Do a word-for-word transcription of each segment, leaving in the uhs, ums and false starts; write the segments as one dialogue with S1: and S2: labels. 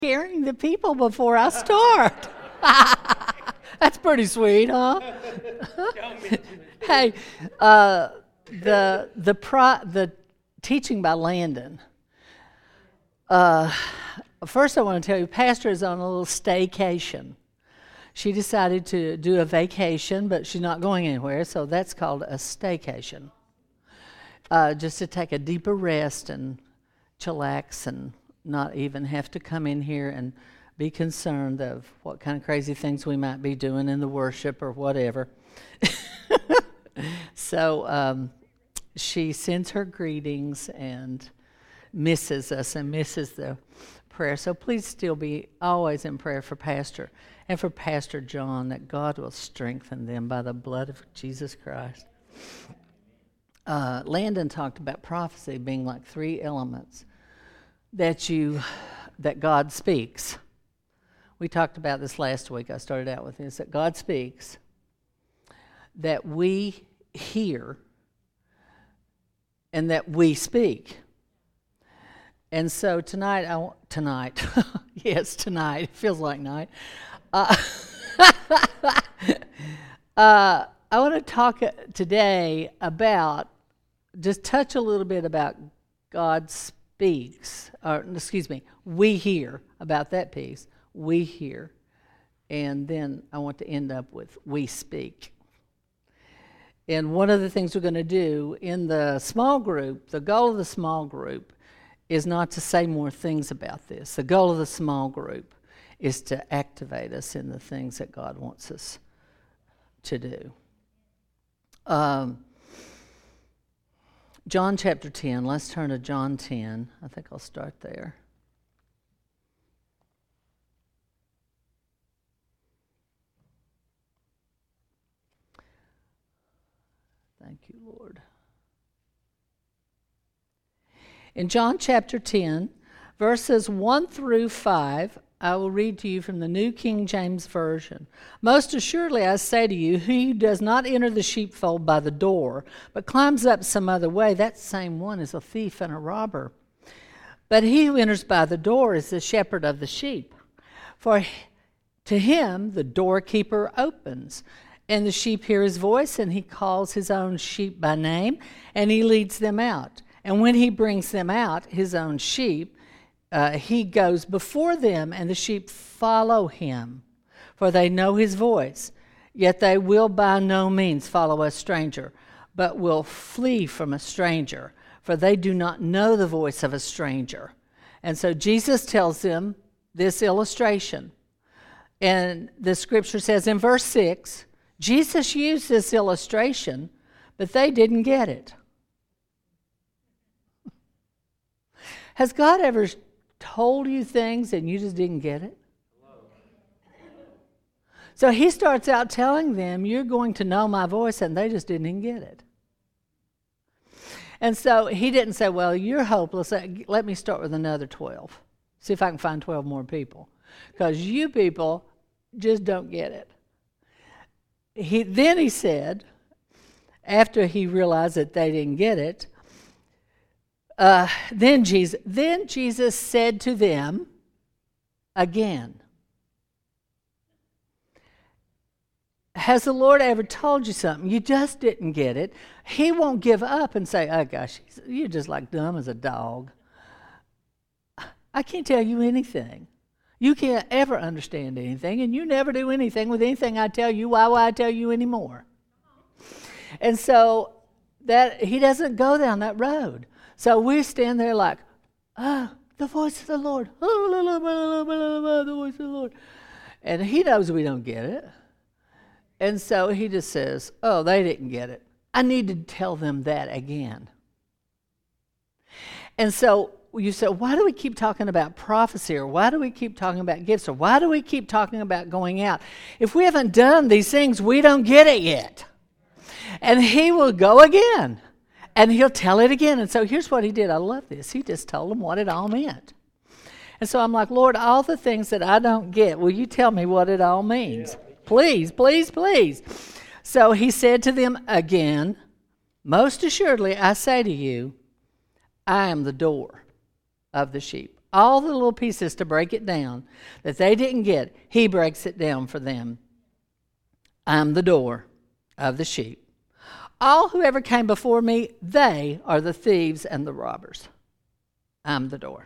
S1: scaring the people before I start. That's pretty sweet, huh? Hey, uh, the the pro, the teaching by Landon. Uh, first, I want to tell you, Pastor is on a little staycation. She decided to do a vacation, but she's not going anywhere, so that's called a staycation. Uh, just to take a deeper rest and chillax and not even have to come in here and be concerned of what kind of crazy things we might be doing in the worship or whatever. So um, she sends her greetings and misses us and misses the prayer. So please still be always in prayer for Pastor and for Pastor John, that God will strengthen them by the blood of Jesus Christ. Uh, Landon talked about prophecy being like three elements that you that God speaks. We talked about this last week. I started out with this, that God speaks, that we hear, and that we speak. And so tonight, I want, tonight, yes, tonight, it feels like night. Uh, uh, I want to talk today about, just touch a little bit about God speaks, or excuse me, we hear, about that piece. We hear, and then I want to end up with we speak. And one of the things we're going to do in the small group, the goal of the small group is not to say more things about this. The goal of the small group is to activate us in the things that God wants us to do. Um, John chapter ten, let's turn to John ten. I think I'll start there. Thank you, Lord. In John chapter ten, verses one through five, I will read to you from the New King James Version. Most assuredly I say to you, he who does not enter the sheepfold by the door, but climbs up some other way, that same one is a thief and a robber. But he who enters by the door is the shepherd of the sheep. For to him the doorkeeper opens, and the sheep hear his voice, and he calls his own sheep by name, and he leads them out. And when he brings them out, his own sheep, uh, he goes before them, and the sheep follow him, for they know his voice. Yet they will by no means follow a stranger, but will flee from a stranger, for they do not know the voice of a stranger. And so Jesus tells them this illustration. And the scripture says in verse six, Jesus used this illustration, but they didn't get it. Has God ever told you things and you just didn't get it? So he starts out telling them, you're going to know my voice, and they just didn't even get it. And so he didn't say, well, you're hopeless. Let me start with another twelve. See if I can find twelve more people. Because you people just don't get it. He, then he said, after he realized that they didn't get it, uh, then Jesus, then Jesus said to them again, has the Lord ever told you something? You just didn't get it. He won't give up and say, oh gosh, you're just like dumb as a dog. I can't tell you anything. You can't ever understand anything, and you never do anything with anything I tell you. Why would I tell you anymore? And so that he doesn't go down that road. So we stand there like, oh, the voice of the Lord. The voice of the Lord. And he knows we don't get it. And so he just says, oh, they didn't get it. I need to tell them that again. And so you say, why do we keep talking about prophecy, or why do we keep talking about gifts, or why do we keep talking about going out? If we haven't done these things, we don't get it yet. And he will go again, and he'll tell it again. And so here's what he did. I love this. He just told them what it all meant. And so I'm like, Lord, all the things that I don't get, will you tell me what it all means? Yeah. Please, please, please. So he said to them again, most assuredly I say to you, I am the door of the sheep. all the little pieces to break it down that they didn't get. He breaks it down for them. I'm the door of the sheep. All who ever came before me, they are the thieves and the robbers. I'm the door.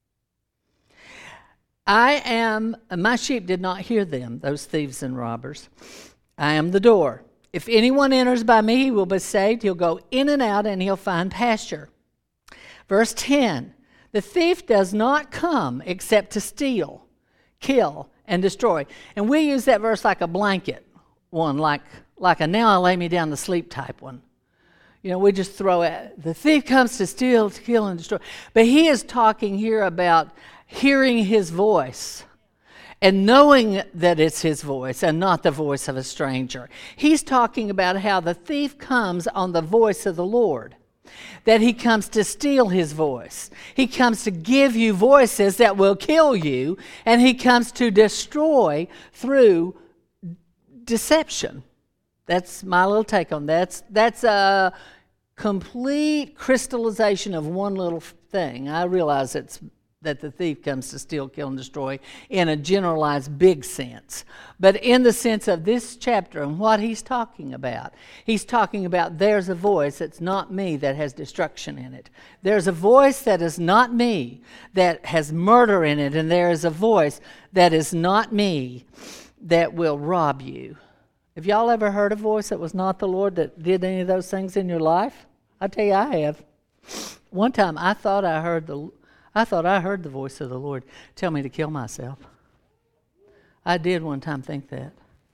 S1: I am, my sheep did not hear them, those thieves and robbers. I am the door. If anyone enters by me, he will be saved. He'll go in and out and he'll find pasture. Verse ten, the thief does not come except to steal, kill, and destroy. And we use that verse like a blanket one, like, like a now I lay me down to sleep type one. You know, we just throw it. The thief comes to steal, to kill, and destroy. But he is talking here about hearing his voice and knowing that it's his voice and not the voice of a stranger. He's talking about how the thief comes on the voice of the Lord, that he comes to steal his voice. He comes to give you voices that will kill you, and he comes to destroy through deception. That's my little take on that. That's, that's a complete crystallization of one little thing. I realize it's that the thief comes to steal, kill, and destroy in a generalized big sense. But in the sense of this chapter and what he's talking about, he's talking about there's a voice that's not me that has destruction in it. There's a voice that is not me that has murder in it, and there is a voice that is not me that will rob you. Have y'all ever heard a voice that was not the Lord that did any of those things in your life? I tell you, I have. One time I thought I heard the I thought I heard the voice of the Lord tell me to kill myself. I did one time think that.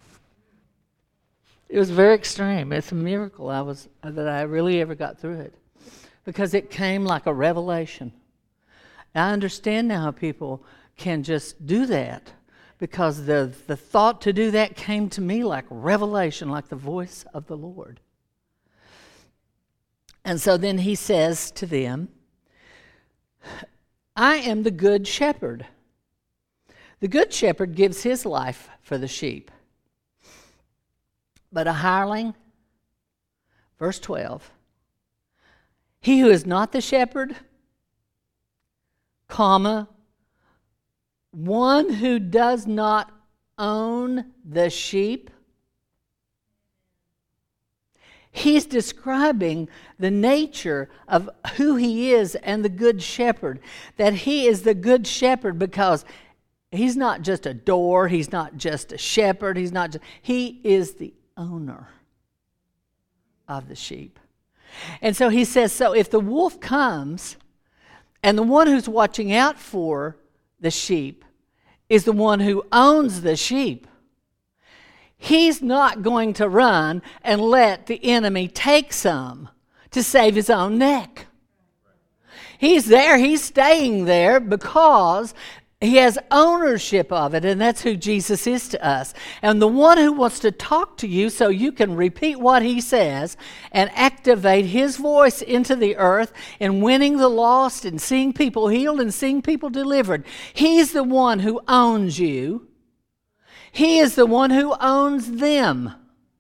S1: It was very extreme. It's a miracle I was that I really ever got through it, because it came like a revelation. I understand now how people can just do that, because the, the thought to do that came to me like revelation, like the voice of the Lord. And so then he says to them, I am the good shepherd. The good shepherd gives his life for the sheep. But a hireling, verse twelve, he who is not the shepherd, comma, one who does not own the sheep. He's describing the nature of who he is and the good shepherd, that he is the good shepherd because he's not just a door, he's not just a shepherd, he's not just, he is the owner of the sheep. And so he says, so if the wolf comes and the one who's watching out for the sheep is the one who owns the sheep, he's not going to run and let the enemy take some to save his own neck. He's there, he's staying there because he has ownership of it, and that's who Jesus is to us. And the one who wants to talk to you so you can repeat what he says and activate his voice into the earth and winning the lost and seeing people healed and seeing people delivered, he's the one who owns you. He is the one who owns them.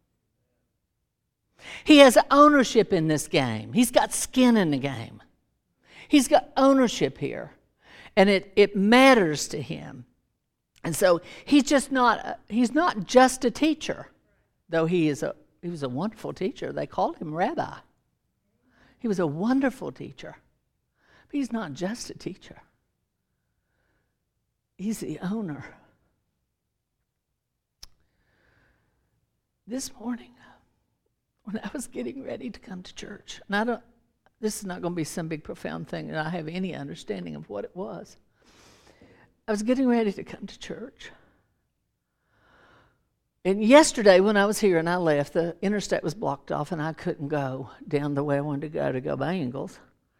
S1: He has ownership in this game. He's got skin in the game. He's got ownership here. And it, it matters to him. And so he's just not, he's not just a teacher, though he is a, he was a wonderful teacher. They called him rabbi. He was a wonderful teacher. But he's not just a teacher. He's the owner. This morning, when I was getting ready to come to church, and I don't, this is not going to be some big profound thing, and I have any understanding of what it was. I was getting ready to come to church. And yesterday when I was here and I left, the interstate was blocked off and I couldn't go down the way I wanted to go to go by Ingalls.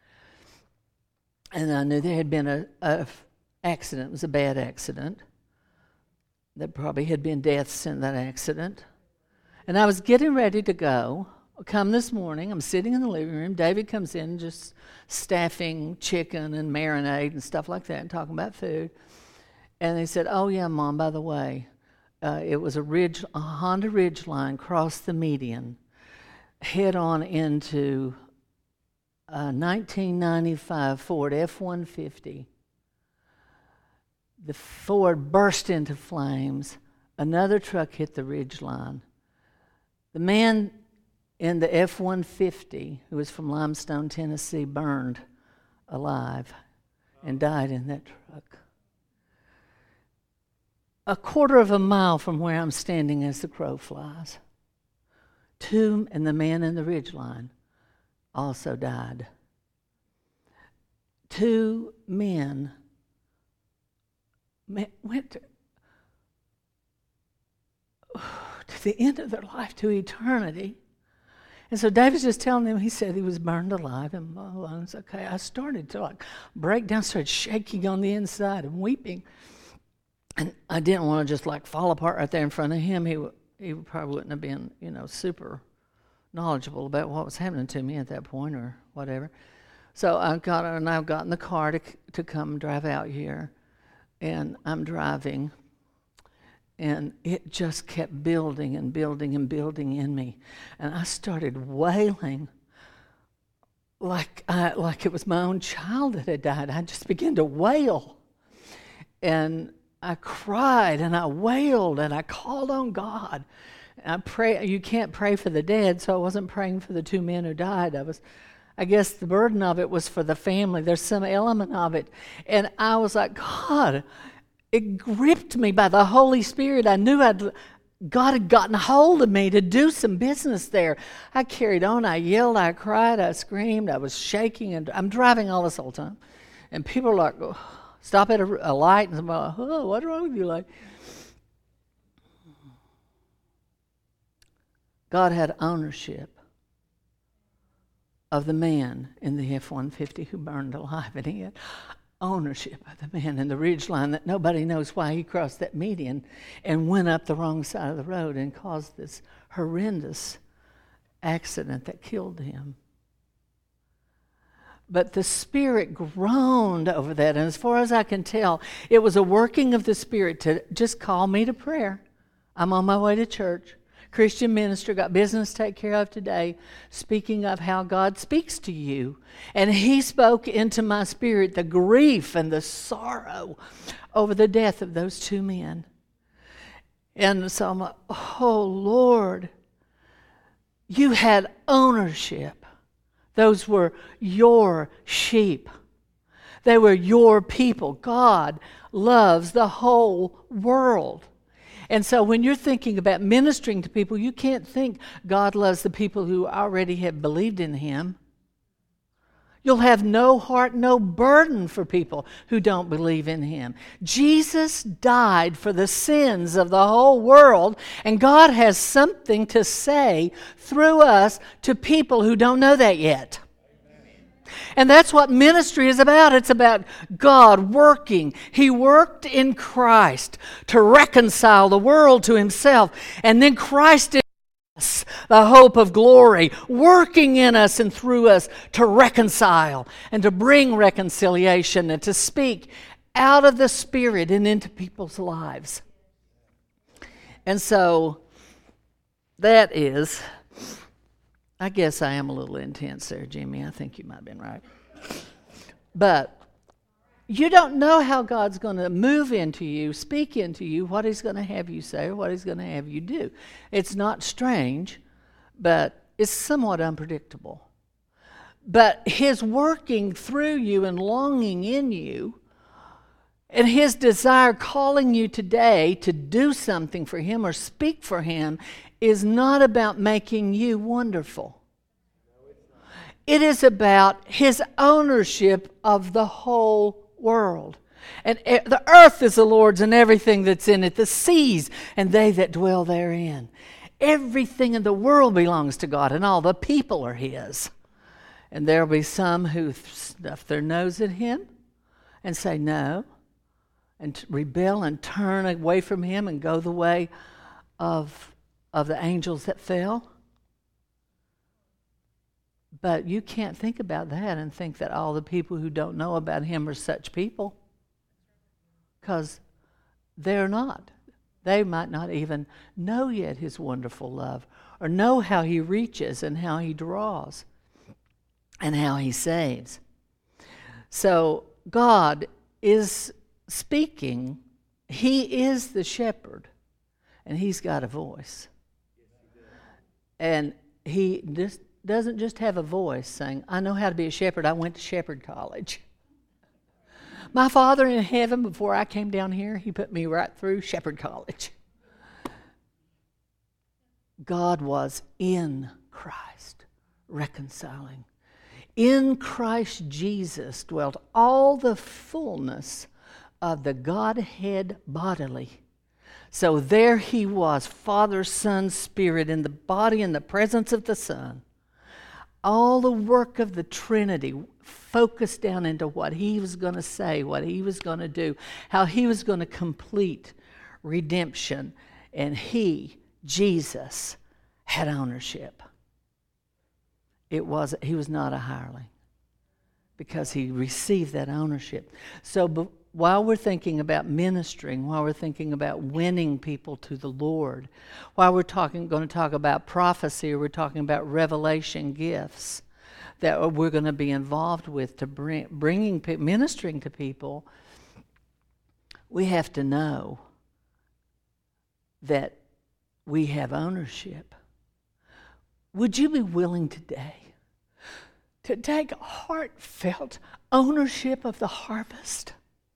S1: And I knew there had been a, a accident. It was a bad accident. There probably had been deaths in that accident. And I was getting ready to go. Come this morning, I'm sitting in the living room. David comes in just staffing chicken and marinade and stuff like that and talking about food. And he said, oh, yeah, Mom, by the way, uh, it was a ridge, a Honda Ridgeline crossed the median, head on into a nineteen ninety-five Ford F one fifty The Ford burst into flames. Another truck hit the ridge line. The man in the F one fifty, who was from Limestone, Tennessee, burned alive and died in that truck. A quarter of a mile from where I'm standing as the crow flies, two, and the man in the ridge line also died. Two men went to, to the end of their life, to eternity. And so David's just telling them, he said he was burned alive and my lungs. Okay, I started to like break down, started shaking on the inside and weeping. And I didn't want to just like fall apart right there in front of him. He he probably wouldn't have been, you know, super knowledgeable about what was happening to me at that point or whatever. So I got and I got in the car to to come drive out here, and I'm driving, and it just kept building and building and building in me, and I started wailing like I like it was my own child that had died. I just began to wail, and I cried and I wailed and I called on God. And I pray. You can't pray for the dead, so I wasn't praying for the two men who died. I was, I guess the burden of it was for the family. There's some element of it, and I was like, God, it gripped me by the Holy Spirit. I knew I'd God had gotten hold of me to do some business there. I carried on. I yelled. I cried. I screamed. I was shaking, and I'm driving all this whole time, and people are like, oh, stop at a, a light, and somebody like, oh, what's wrong with you? Like, God had ownership of the man in the F one fifty who burned alive, and he had ownership of the man in the ridge line that nobody knows why he crossed that median and went up the wrong side of the road and caused this horrendous accident that killed him. But the Spirit groaned over that, and as far as I can tell, it was a working of the Spirit to just call me to prayer. I'm on my way to church. Christian minister, got business to take care of today, speaking of how God speaks to you. And he spoke into my spirit the grief and the sorrow over the death of those two men. And so I'm like, oh, Lord, you had ownership. Those were your sheep. They were your people. God loves the whole world. And so when you're thinking about ministering to people, you can't think God loves the people who already have believed in him. You'll have no heart, no burden for people who don't believe in him. Jesus died for the sins of the whole world, and God has something to say through us to people who don't know that yet. And that's what ministry is about. It's about God working. He worked in Christ to reconcile the world to himself. And then Christ in us, the hope of glory, working in us and through us to reconcile and to bring reconciliation and to speak out of the Spirit and into people's lives. And so that is... I guess I am a little intense there, Jimmy. I think you might have been right. But you don't know how God's going to move into you, speak into you, what he's going to have you say or what he's going to have you do. It's not strange, but it's somewhat unpredictable. But his working through you and longing in you and his desire calling you today to do something for him or speak for him is not about making you wonderful. It is about his ownership of the whole world. And the earth is the Lord's and everything that's in it, the seas and they that dwell therein. Everything in the world belongs to God, and all the people are his. And there will be some who stuff their nose at him and say no, and rebel and turn away from him and go the way of of the angels that fell. But you can't think about that and think that all the people who don't know about him are such people, because they're not. They might not even know yet his wonderful love or know how he reaches and how he draws and how he saves. So God is speaking, he is the shepherd, and he's got a voice. And he just doesn't just have a voice saying, I know how to be a shepherd. I went to shepherd college. My Father in heaven, before I came down here, he put me right through shepherd college. God was in Christ, reconciling. In Christ Jesus dwelt all the fullness of the Godhead bodily. So there he was, Father, Son, Spirit, in the body, in the presence of the Son. All the work of the Trinity focused down into what he was going to say, what he was going to do, how he was going to complete redemption. And he, Jesus, had ownership. It was, he was not a hireling because he received that ownership. So be, while we're thinking about ministering, while we're thinking about winning people to the Lord, while we're talking, going to talk about prophecy, or we're talking about revelation gifts that we're going to be involved with to bring, bringing, ministering to people, we have to know that we have ownership. Would you be willing today to take heartfelt ownership of the harvest?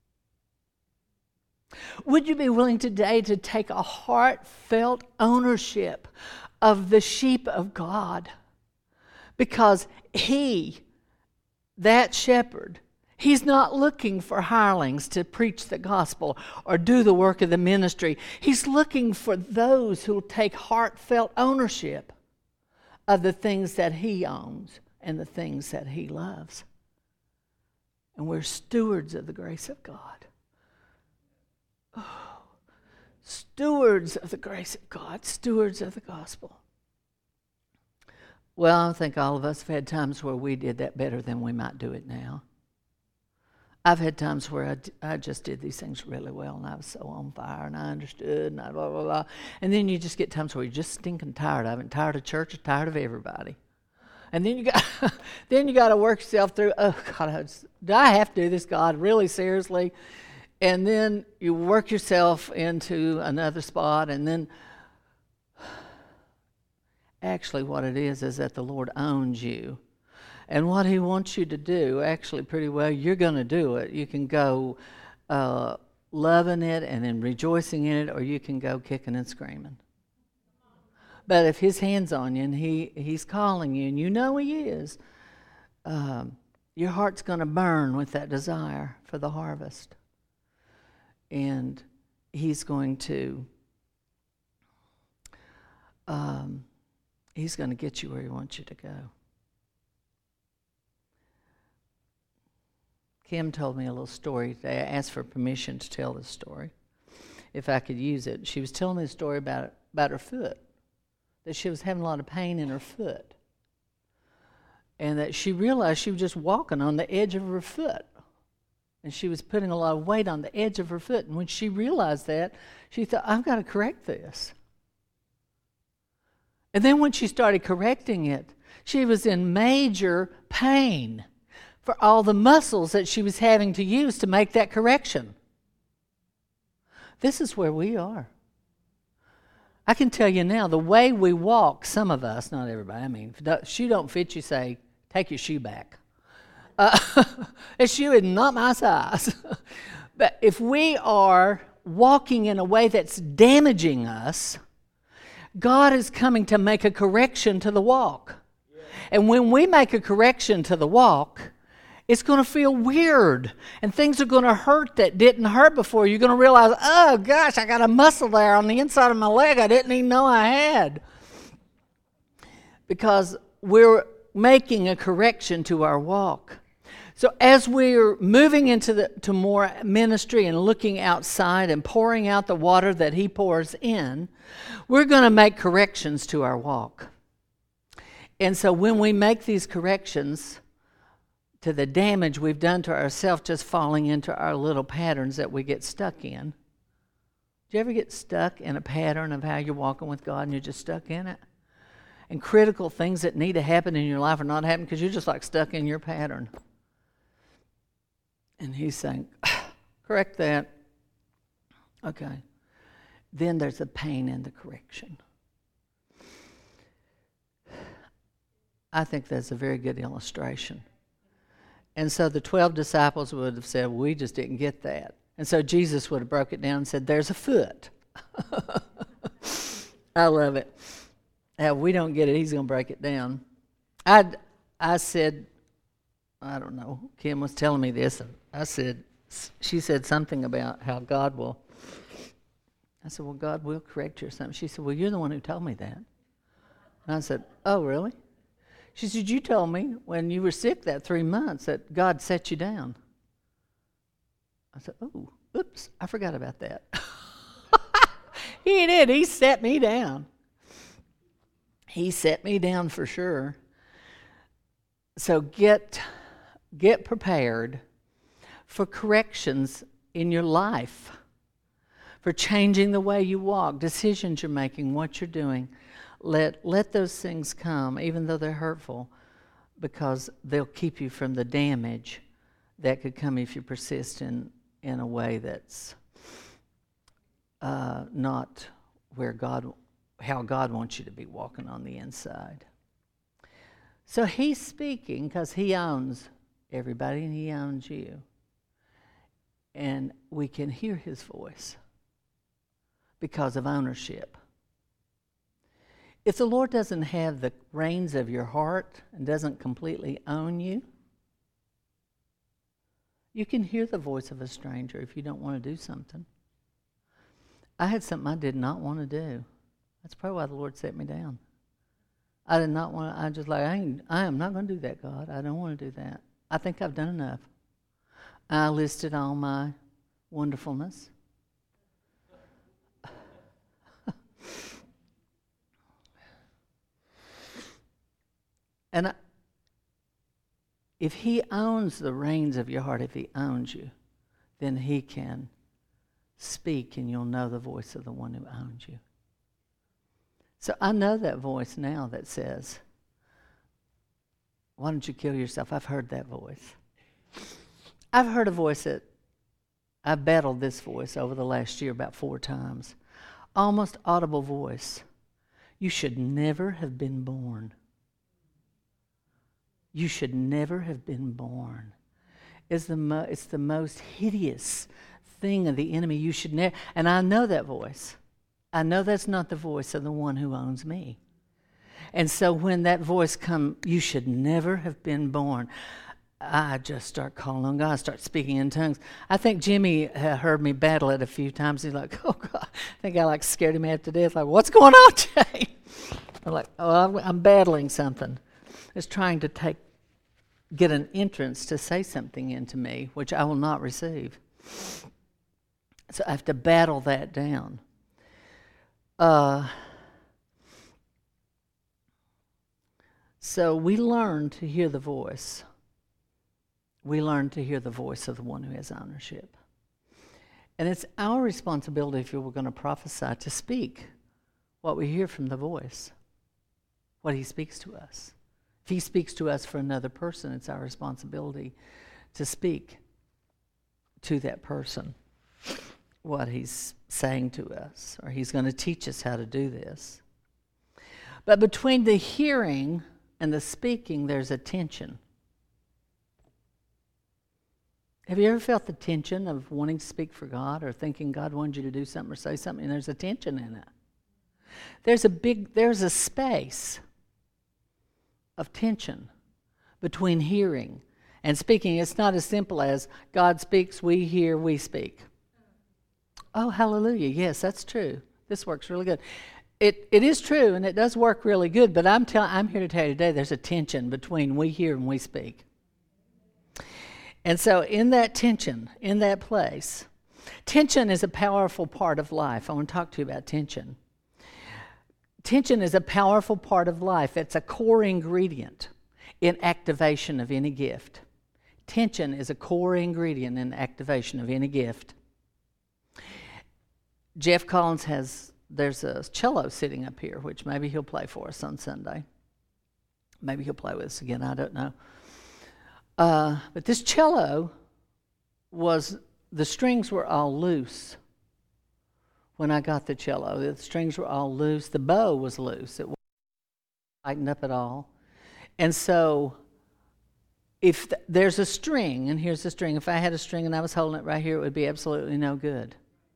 S1: Would you be willing today to take a heartfelt ownership of the sheep of God? Because he, that shepherd, he's not looking for hirelings to preach the gospel or do the work of the ministry. He's looking for those who will take heartfelt ownership of the things that he owns and the things that he loves. And we're stewards of the grace of God. Oh, stewards of the grace of God, stewards of the gospel. Well, I think all of us have had times where we did that better than we might do it now. I've had times where I, I just did these things really well, and I was so on fire, and I understood, and I blah, blah, blah. And then you just get times where you're just stinking tired of it, tired of church, and tired of everybody. And then you got then you got to work yourself through, oh, God, I just, do I have to do this, God, really seriously? And then you work yourself into another spot, and then actually what it is is that the Lord owns you. And what he wants you to do, actually pretty well, you're going to do it. You can go uh, loving it and then rejoicing in it, or you can go kicking and screaming. But if his hand's on you and he, he's calling you, and you know he is, um, your heart's going to burn with that desire for the harvest. And he's going to, um, he's going to get you where he wants you to go. Kim told me a little story today. I asked for permission to tell this story, if I could use it. She was telling me a story about about her foot, that she was having a lot of pain in her foot, and that she realized she was just walking on the edge of her foot, and she was putting a lot of weight on the edge of her foot. And when she realized that, she thought, I've got to correct this. And then when she started correcting it, she was in major pain for all the muscles that she was having to use to make that correction. This is where we are. I can tell you now, the way we walk, some of us, not everybody, I mean, if the shoe don't fit you, say, take your shoe back. Uh, this shoe is not my size. But if we are walking in a way that's damaging us, God is coming to make a correction to the walk. Yeah. And when we make a correction to the walk, it's going to feel weird, and things are going to hurt that didn't hurt before. You're going to realize, oh gosh, I got a muscle there on the inside of my leg I didn't even know I had. Because we're making a correction to our walk. So as we're moving into the to more ministry and looking outside and pouring out the water that he pours in, we're going to make corrections to our walk. And so when we make these corrections to the damage we've done to ourselves, just falling into our little patterns that we get stuck in. Do you ever get stuck in a pattern of how you're walking with God and you're just stuck in it? And critical things that need to happen in your life are not happening because you're just like stuck in your pattern. And he's saying, correct that. Okay. Then there's the pain in the correction. I think that's a very good illustration. And so the twelve disciples would have said, well, we just didn't get that. And so Jesus would have broke it down and said, there's a foot. I love it. Now, if we don't get it, he's going to break it down. I I said, I don't know, Kim was telling me this, and I said, she said something about how God will, I said, well, God will correct you or something. She said, well, you're the one who told me that. And I said, oh, really? She said, you told me when you were sick that three months that God set you down. I said, oh, oops, I forgot about that. He did. He set me down. He set me down for sure. So get, get prepared for corrections in your life, for changing the way you walk, decisions you're making, what you're doing. Let, let those things come, even though they're hurtful, because they'll keep you from the damage that could come if you persist in, in a way that's uh, not where God, how God wants you to be walking on the inside. So he's speaking because he owns everybody and he owns you. And we can hear his voice because of ownership. If the Lord doesn't have the reins of your heart and doesn't completely own you, you can hear the voice of a stranger if you don't want to do something. I had something I did not want to do. That's probably why the Lord set me down. I did not want to, I just like, I, ain't, I am not going to do that, God. I don't want to do that. I think I've done enough. I listed all my wonderfulness. And I, if he owns the reins of your heart, if he owns you, then he can speak and you'll know the voice of the one who owns you. So I know that voice now that says, why don't you kill yourself? I've heard that voice. I've heard a voice that, I've battled this voice over the last year about four times. Almost audible voice. You should never have been born. You should never have been born. It's the, mo- it's the most hideous thing of the enemy. You should never, and I know that voice. I know that's not the voice of the one who owns me. And so when that voice comes, you should never have been born, I just start calling on God, start speaking in tongues. I think Jimmy uh, heard me battle it a few times. He's like, oh, God. I think I like scared him half to death. Like, what's going on, Jay? I'm like, oh, I'm, I'm battling something. It's trying to take, get an entrance to say something into me, which I will not receive. So I have to battle that down. Uh, so we learn to hear the voice. We learn to hear the voice of the one who has ownership. And it's our responsibility, if we're going to prophesy, to speak what we hear from the voice, what he speaks to us. If he speaks to us for another person, it's our responsibility to speak to that person what he's saying to us, or he's going to teach us how to do this. But between the hearing and the speaking, there's a tension. Have you ever felt the tension of wanting to speak for God or thinking God wanted you to do something or say something, and there's a tension in it? There's a big, there's a space of tension between hearing and speaking. It's not as simple as God speaks, we hear, we speak. Oh, hallelujah. Yes, that's true. This works really good. It it is true, and it does work really good, but I'm tell, I'm here to tell you today there's a tension between we hear and we speak. And so in that tension, in that place, tension is a powerful part of life. I want to talk to you about tension. Tension is a powerful part of life. It's a core ingredient in activation of any gift. Tension is a core ingredient in activation of any gift. Jeff Collins has, there's a cello sitting up here, which maybe he'll play for us on Sunday. Maybe he'll play with us again, I don't know. Uh, but this cello was the strings were all loose when I got the cello. The strings were all loose. The bow was loose. It wasn't tightened up at all. And so if th- there's a string, and here's the string. If I had a string and I was holding it right here, it would be absolutely no good.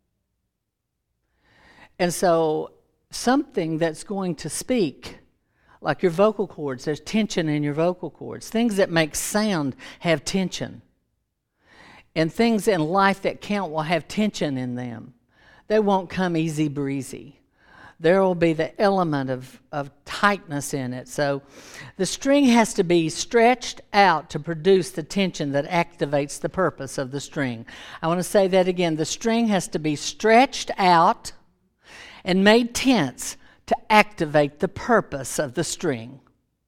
S1: And so something that's going to speak, like your vocal cords, there's tension in your vocal cords. Things that make sound have tension. And things in life that count will have tension in them. They won't come easy breezy. There will be the element of, of tightness in it. So the string has to be stretched out to produce the tension that activates the purpose of the string. I want to say that again. The string has to be stretched out and made tense to activate the purpose of the string.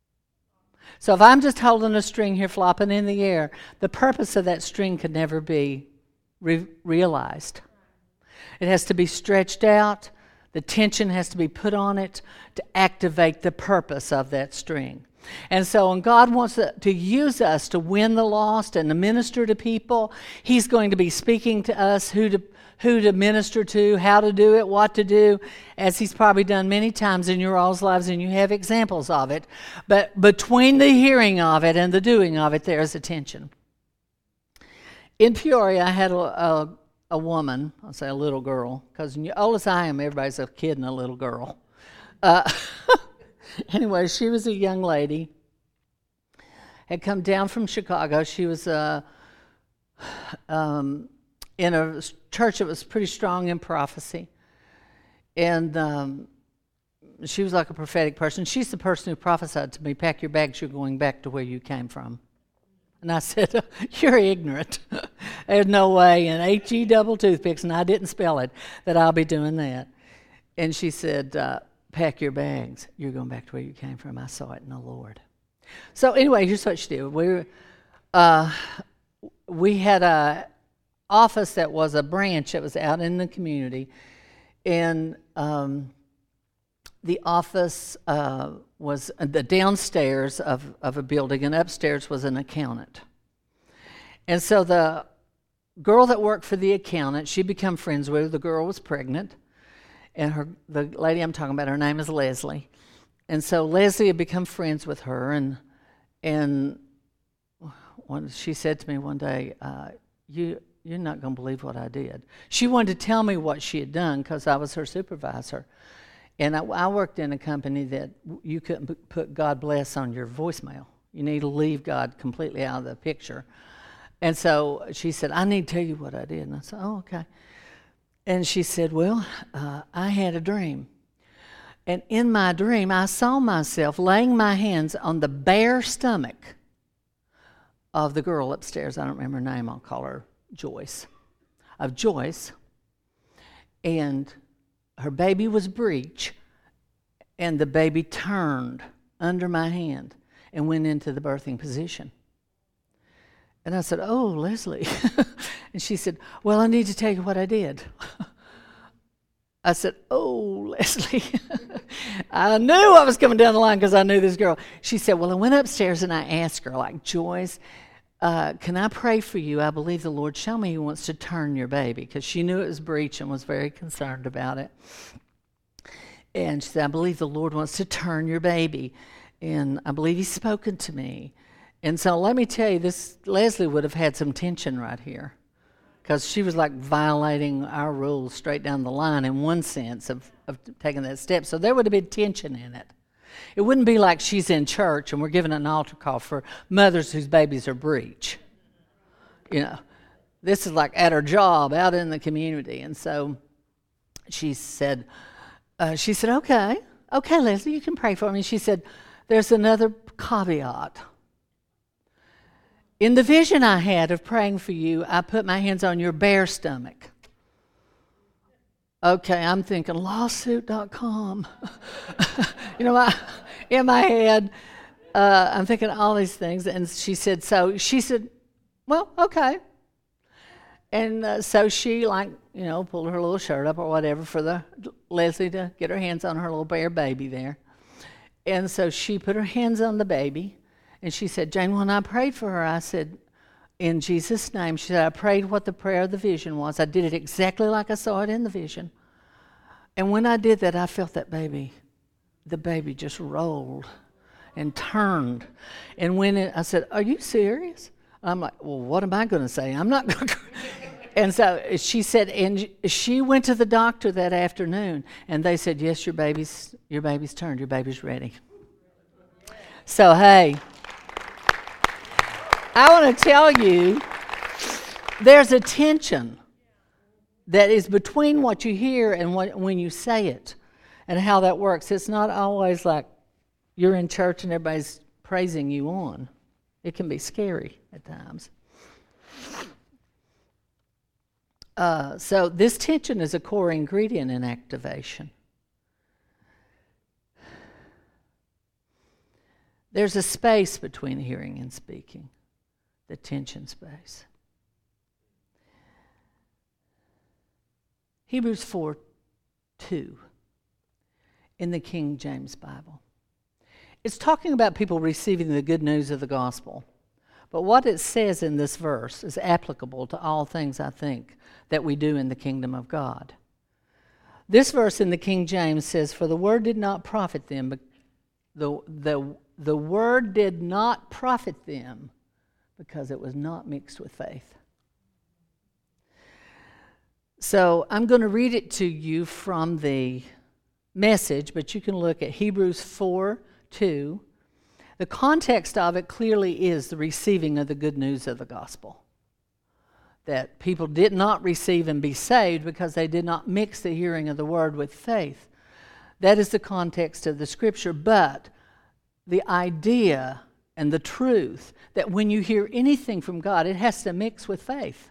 S1: So if I'm just holding a string here flopping in the air, the purpose of that string could never be re- realized. It has to be stretched out. The tension has to be put on it to activate the purpose of that string. And so when God wants to use us to win the lost and to minister to people, He's going to be speaking to us who to who to minister to, how to do it, what to do, as He's probably done many times in your all's lives, and you have examples of it. But between the hearing of it and the doing of it, there's a tension. In Peoria, I had a, a, a woman, I'll say a little girl, because old as I am, everybody's a kid and a little girl. Uh, anyway, she was a young lady, had come down from Chicago. She was uh, um, in a church that was pretty strong in prophecy. And um, she was like a prophetic person. She's the person who prophesied to me, pack your bags, you're going back to where you came from. And I said, you're ignorant. There's no way, in H E double toothpicks, and I didn't spell it, that I'll be doing that. And she said, uh, pack your bags, you're going back to where you came from. I saw it in the Lord. So anyway, here's what she did. We, were, uh, we had a office that was a branch that was out in the community, and um, the office uh, was the downstairs of, of a building, and upstairs was an accountant. And so the girl that worked for the accountant, she'd become friends with her. The girl was pregnant, and her the lady I'm talking about, her name is Leslie. And so Leslie had become friends with her, and and when she said to me one day, uh, you You're not going to believe what I did. She wanted to tell me what she had done because I was her supervisor. And I, I worked in a company that you couldn't put God bless on your voicemail. You need to leave God completely out of the picture. And so she said, I need to tell you what I did. And I said, oh, okay. And she said, well, uh, I had a dream. And in my dream, I saw myself laying my hands on the bare stomach of the girl upstairs. I don't remember her name. I'll call her Joyce, of Joyce, and her baby was breech, and the baby turned under my hand and went into the birthing position. And I said, oh, Leslie. And she said, well, I need to tell you what I did. I said, oh, Leslie. I knew I was coming down the line because I knew this girl. She said, well, I went upstairs and I asked her, like, Joyce, Uh, can I pray for you? I believe the Lord showed me He wants to turn your baby, because she knew it was breech and was very concerned about it. And she said, I believe the Lord wants to turn your baby, and I believe He's spoken to me. And so let me tell you, this Leslie would have had some tension right here, because she was like violating our rules straight down the line in one sense of, of taking that step. So there would have been tension in it. It wouldn't be like she's in church and we're giving an altar call for mothers whose babies are breech. You know, this is like at her job out in the community. And so she said, uh, she said, okay, okay, Leslie, you can pray for me. She said, there's another caveat. In the vision I had of praying for you, I put my hands on your bare stomach. Okay, I'm thinking lawsuit dot com. you know, I, in my head, uh, I'm thinking all these things. And she said, so she said, well, okay. And uh, so she, like, you know, pulled her little shirt up or whatever for the Leslie to get her hands on her little bare baby there. And so she put her hands on the baby. And she said, Jane, when I prayed for her, I said, in Jesus' name. She said, I prayed what the prayer of the vision was. I did it exactly like I saw it in the vision. And when I did that, I felt that baby, the baby just rolled and turned. And when it, I said, are you serious? I'm like, well, what am I going to say? I'm not going to. And so she said, and she went to the doctor that afternoon, and they said, yes, your baby's your baby's turned, your baby's ready. So, hey, I want to tell you, there's a tension that is between what you hear and what, when you say it, and how that works. It's not always like you're in church and everybody's praising you on. It can be scary at times. Uh, so this tension is a core ingredient in activation. There's a space between hearing and speaking, the tension space. Hebrews four two in the King James Bible. It's talking about people receiving the good news of the gospel. But what it says in this verse is applicable to all things, I think, that we do in the kingdom of God. This verse in the King James says, for the word did not profit them, but the, the, the word did not profit them because it was not mixed with faith. So I'm going to read it to you from the Message, but you can look at Hebrews four two. The context of it clearly is the receiving of the good news of the gospel. That people did not receive and be saved because they did not mix the hearing of the word with faith. That is the context of the scripture. But the idea and the truth that when you hear anything from God, it has to mix with faith.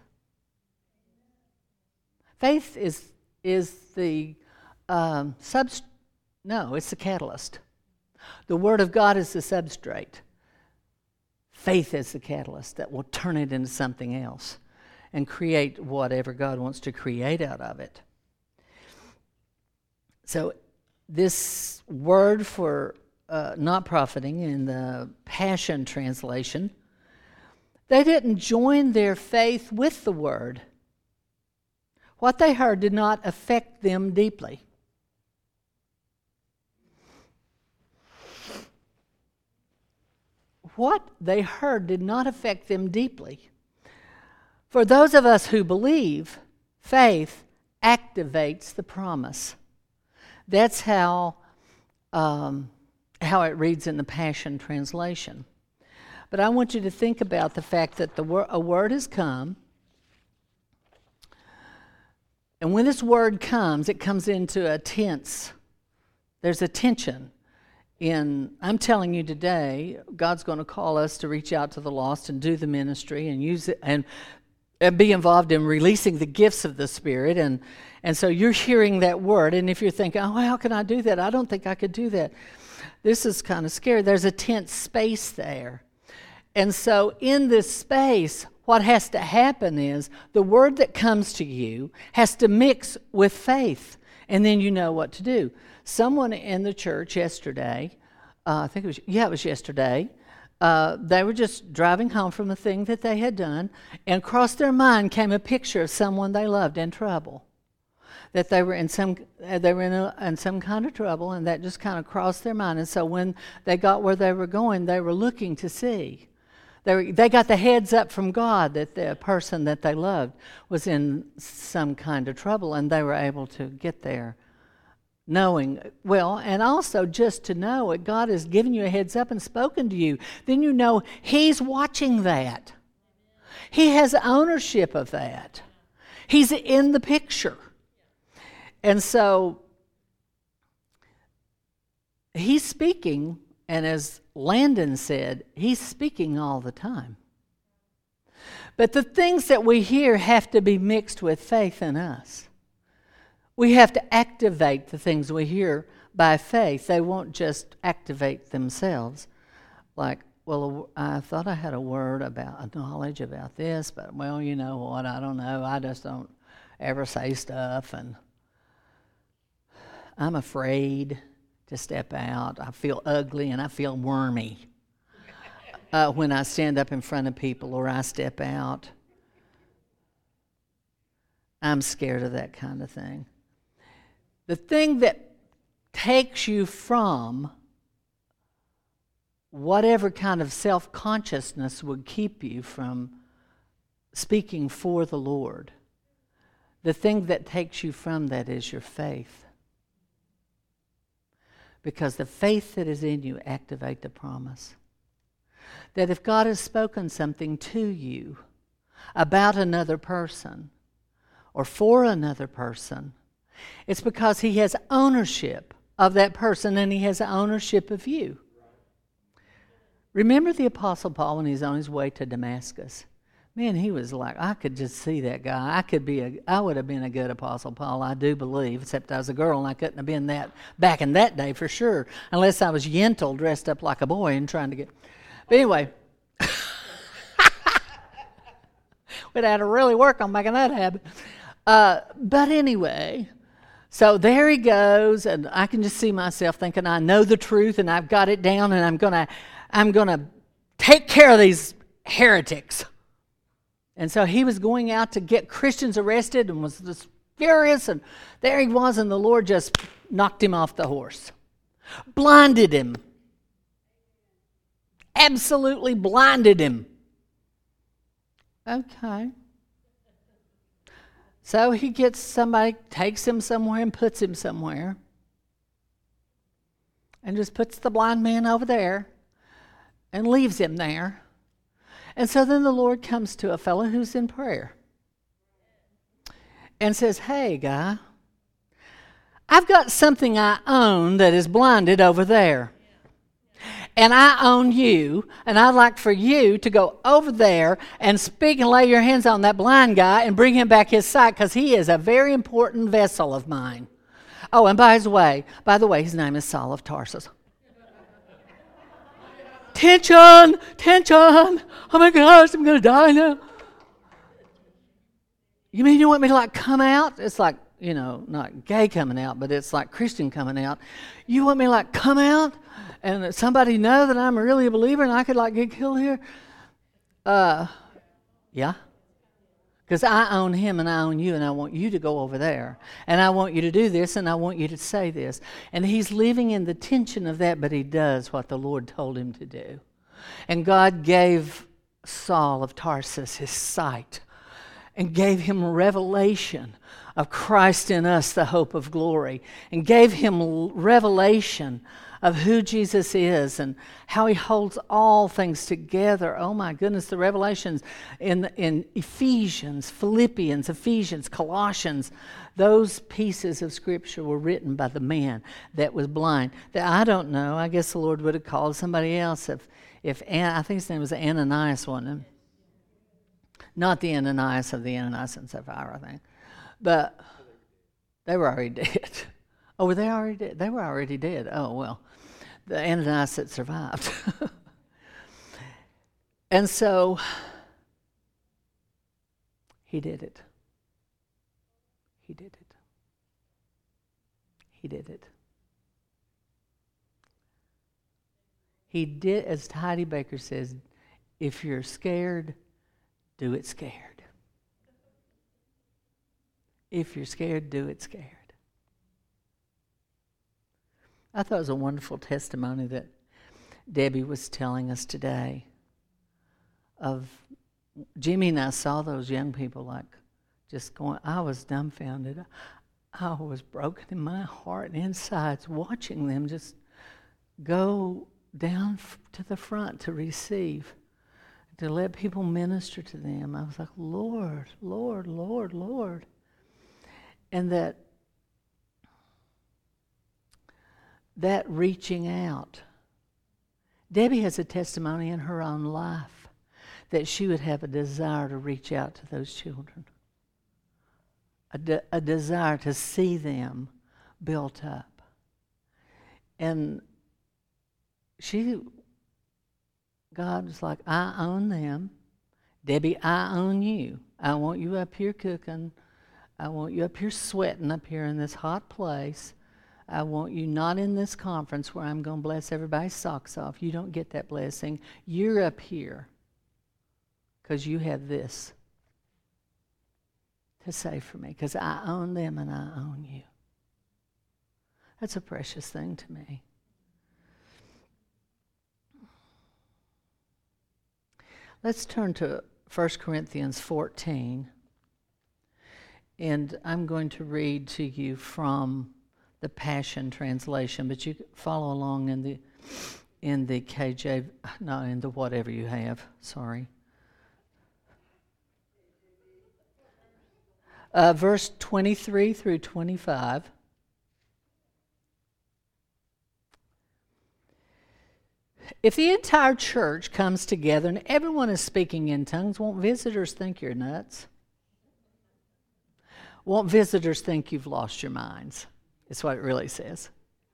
S1: Faith is, is the um, subst- no, it's the catalyst. The Word of God is the substrate. Faith is the catalyst that will turn it into something else and create whatever God wants to create out of it. So this word for uh, not profiting in the Passion Translation, they didn't join their faith with the Word. What they heard did not affect them deeply. What they heard did not affect them deeply. For those of us who believe, faith activates the promise. That's how, um, how it reads in the Passion Translation. But I want you to think about the fact that the wor- a word has come, and when this word comes, it comes into a tense. There's a tension. In, I'm telling you today, God's going to call us to reach out to the lost and do the ministry and use it and, and be involved in releasing the gifts of the Spirit. And, and so you're hearing that word, and if you're thinking, oh, how can I do that? I don't think I could do that. This is kind of scary. There's a tense space there. And so in this space, what has to happen is the word that comes to you has to mix with faith, and then you know what to do. Someone in the church yesterday, uh, I think it was, yeah, it was yesterday, uh, they were just driving home from a thing that they had done, and across their mind came a picture of someone they loved in trouble. That they were in some, they were in, a, in some kind of trouble, and that just kind of crossed their mind. And so when they got where they were going, they were looking to see. They, were, they got the heads up from God that the person that they loved was in some kind of trouble, and they were able to get there. Knowing, well, and also just to know it, God has given you a heads up and spoken to you. Then you know He's watching that. He has ownership of that. He's in the picture. And so He's speaking, and as Landon said, He's speaking all the time. But the things that we hear have to be mixed with faith in us. We have to activate the things we hear by faith. They won't just activate themselves. Like, well, I thought I had a word about, a knowledge about this, but, well, you know what, I don't know. I just don't ever say stuff, and I'm afraid to step out. I feel ugly, and I feel wormy. uh, when I stand up in front of people or I step out. I'm scared of that kind of thing. The thing that takes you from whatever kind of self-consciousness would keep you from speaking for the Lord, the thing that takes you from that is your faith. Because the faith that is in you activates the promise. That if God has spoken something to you about another person or for another person, it's because he has ownership of that person and he has ownership of you. Remember the Apostle Paul when he's on his way to Damascus? Man, he was like, I could just see that guy. I could be a, I would have been a good Apostle Paul, I do believe, except I was a girl and I couldn't have been that back in that day for sure, unless I was Yentl dressed up like a boy and trying to get. But anyway, we'd have to really work on making that happen. Uh, but anyway, so there he goes, and I can just see myself thinking, I know the truth, and I've got it down, and I'm gonna, I'm gonna take care of these heretics. And so he was going out to get Christians arrested and was just furious, and there he was, and the Lord just knocked him off the horse. Blinded him. Absolutely blinded him. Okay. So he gets somebody, takes him somewhere and puts him somewhere. And just puts the blind man over there and leaves him there. And so then the Lord comes to a fellow who's in prayer and says, hey, guy, I've got something I own that is blinded over there. And I own you, and I'd like for you to go over there and speak and lay your hands on that blind guy and bring him back his sight, because he is a very important vessel of mine. Oh, and by the way, by the way, his name is Saul of Tarsus. Tension, tension. Oh my gosh, I'm going to die now. You mean you want me to like come out? It's like, you know, not gay coming out, but it's like Christian coming out. You want me to like come out and somebody know that I'm really a believer and I could like get killed here? Uh, yeah. Because I own him and I own you, and I want you to go over there. And I want you to do this, and I want you to say this. And he's living in the tension of that, but he does what the Lord told him to do. And God gave Saul of Tarsus his sight and gave him revelation of Christ in us, the hope of glory, and gave him revelation of who Jesus is and how he holds all things together. Oh my goodness, the revelations in, in Ephesians, Philippians, Ephesians, Colossians, those pieces of Scripture were written by the man that was blind. That I don't know, I guess the Lord would have called somebody else if, if An- I think his name was Ananias, wasn't it? Not the Ananias of the Ananias and Sapphira thing, but they were already dead. Oh, were they already dead? They were already dead. Oh, well, the Ananias that survived. And so he did it. He did it. He did it. He did, as Heidi Baker says, if you're scared, do it scared. If you're scared, do it scared. I thought it was a wonderful testimony that Debbie was telling us today of Jimmy and I saw those young people like just going, I was dumbfounded. I was broken in my heart and insides watching them just go down f- to the front to receive, to let people minister to them. I was like, Lord, Lord, Lord, Lord. And that that reaching out. Debbie has a testimony in her own life that she would have a desire to reach out to those children, a, de- a desire to see them built up. And she, God was like, I own them. Debbie, I own you. I want you up here cooking. I want you up here sweating up here in this hot place. I want you not in this conference where I'm going to bless everybody's socks off. You don't get that blessing. You're up here because you have this to say for me, because I own them and I own you. That's a precious thing to me. Let's turn to First Corinthians fourteen, and I'm going to read to you from the Passion Translation, but you can follow along in the in the K J, no, in the whatever you have. Sorry. Uh, verse twenty-three through twenty-five. If the entire church comes together and everyone is speaking in tongues, won't visitors think you're nuts? Won't visitors think you've lost your minds? That's what it really says.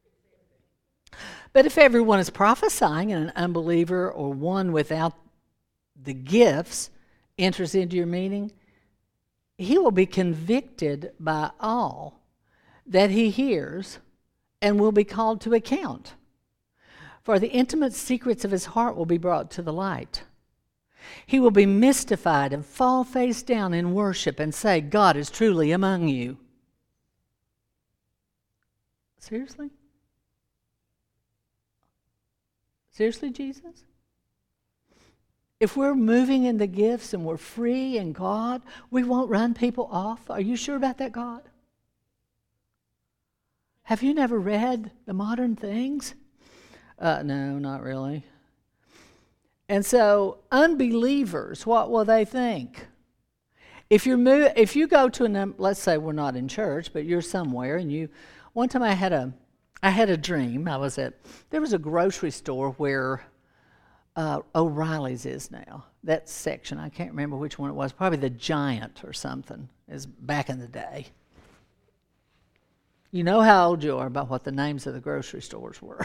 S1: But if everyone is prophesying and an unbeliever or one without the gifts enters into your meeting, he will be convicted by all that he hears and will be called to account. For the intimate secrets of his heart will be brought to the light. He will be mystified and fall face down in worship and say, God is truly among you. Seriously? Seriously, Jesus? If we're moving in the gifts and we're free in God, we won't run people off. Are you sure about that, God? Have you never read the modern things? Uh, no, not really. And so, unbelievers, what will they think? If you move, if you go to an, let's say we're not in church, but you're somewhere, and you, one time I had a, I had a dream. I was at, there was a grocery store where uh, O'Reilly's is now. That section, I can't remember which one it was. Probably the Giant or something. Is back in the day. You know how old you are about what the names of the grocery stores were.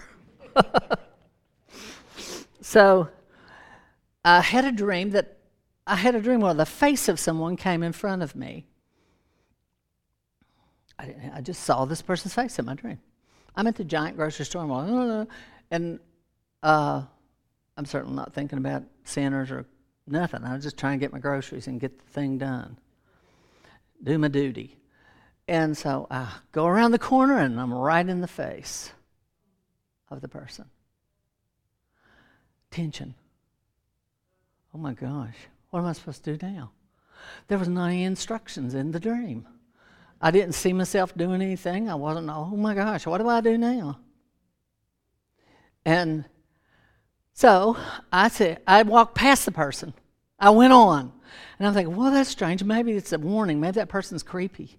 S1: So I had a dream that I had a dream where the face of someone came in front of me. I, didn't, I just saw this person's face in my dream. I'm at the Giant grocery store, I'm like, oh, and uh, I'm certainly not thinking about sinners or nothing. I was just trying to get my groceries and get the thing done, do my duty. And so I go around the corner and I'm right in the face of the person. Tension. Oh my gosh, what am I supposed to do now? There was no instructions in the dream. I didn't see myself doing anything. I wasn't, oh my gosh, what do I do now? And so I said, I walked past the person. I went on. And I'm thinking, well, that's strange. Maybe it's a warning. Maybe that person's creepy.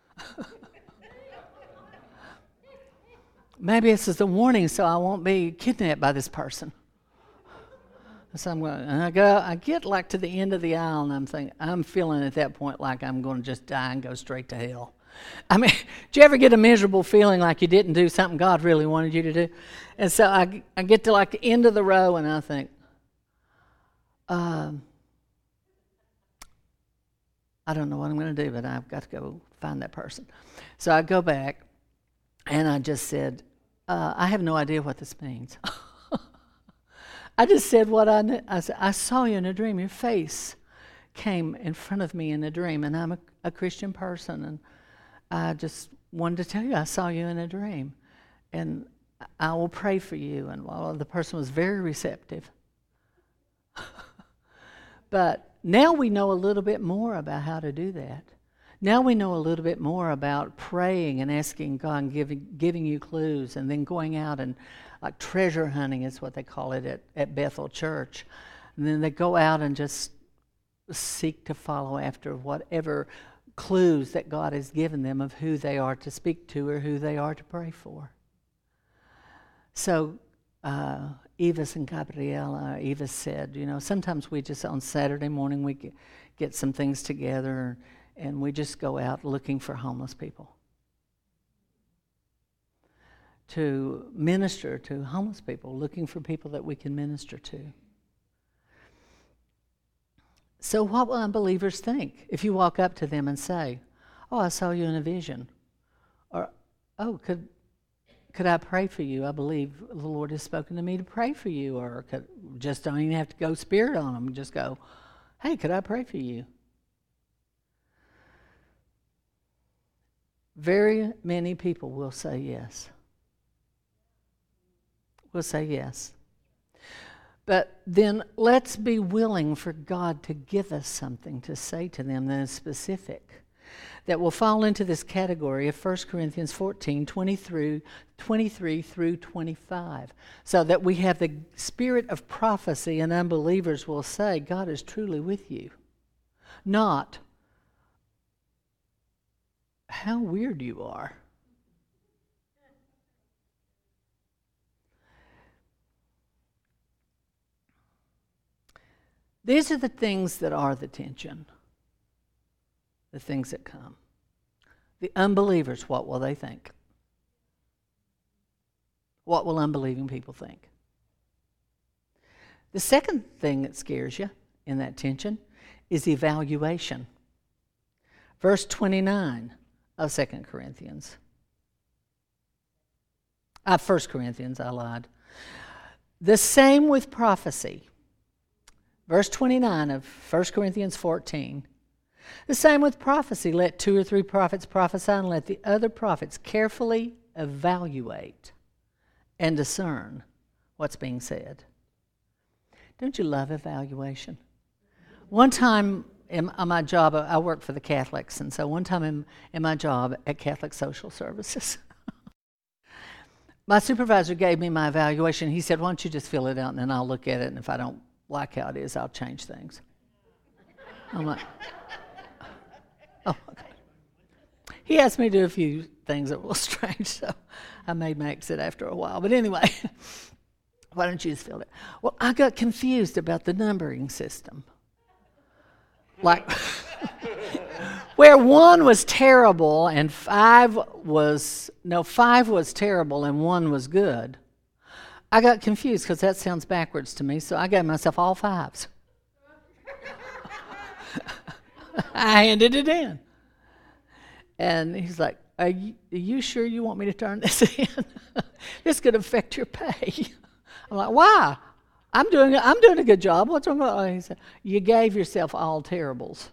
S1: Maybe this is a warning so I won't be kidnapped by this person. So I'm going, and I go, I get like to the end of the aisle, and I'm thinking, I'm feeling at that point like I'm going to just die and go straight to hell. I mean, did you ever get a miserable feeling like you didn't do something God really wanted you to do? And so I, I get to like the end of the row, and I think, um, I don't know what I'm going to do, but I've got to go find that person. So I go back, and I just said, uh, I have no idea what this means. I just said what I knew. I said, I saw you in a dream. Your face came in front of me in a dream, and I'm a, a Christian person, and I just wanted to tell you I saw you in a dream, and I will pray for you. And well, the person was very receptive. But now we know a little bit more about how to do that. Now we know a little bit more about praying and asking God and giving, giving you clues, and then going out and like treasure hunting is what they call it at, at Bethel Church. And then they go out and just seek to follow after whatever clues that God has given them of who they are to speak to or who they are to pray for. So uh, Evis and Gabriela, Evis said, you know, sometimes we just, on Saturday morning, we get, get some things together and we just go out looking for homeless people, to minister to homeless people, looking for people that we can minister to. So what will unbelievers think if you walk up to them and say, oh, I saw you in a vision? Or, oh, could could I pray for you? I believe the Lord has spoken to me to pray for you. Or could, just don't even have to go spirit on them. Just go, hey, could I pray for you? Very many people will say yes. Will say yes. But then let's be willing for God to give us something to say to them that is specific, that will fall into this category of First Corinthians fourteen, twenty through, twenty-three through twenty-five, so that we have the spirit of prophecy and unbelievers will say, God is truly with you. Not, how weird you are. These are the things that are the tension, the things that come. The unbelievers, what will they think? What will unbelieving people think? The second thing that scares you in that tension is evaluation. Verse twenty-nine of Second Corinthians. Uh, First Corinthians, I lied. The same with prophecy. Verse twenty-nine of First Corinthians fourteen. The same with prophecy. Let two or three prophets prophesy, and let the other prophets carefully evaluate and discern what's being said. Don't you love evaluation? One time in, on my job, I work for the Catholics, and so one time in, in my job at Catholic Social Services, my supervisor gave me my evaluation. He said, why don't you just fill it out, and then I'll look at it, and if I don't like how it is, I'll change things. I'm like, oh my God. He asked me to do a few things that were strange, so I made my exit after a while. But anyway, why don't you just fill it? Well, I got confused about the numbering system. Like, where one was terrible and five was, no, five was terrible and one was good. I got confused because that sounds backwards to me, so I gave myself all fives. I handed it in. And he's like, are you, are you sure you want me to turn this in? This could affect your pay. I'm like, why? I'm doing I'm doing a good job. What's wrong with it? He said, you gave yourself all terribles.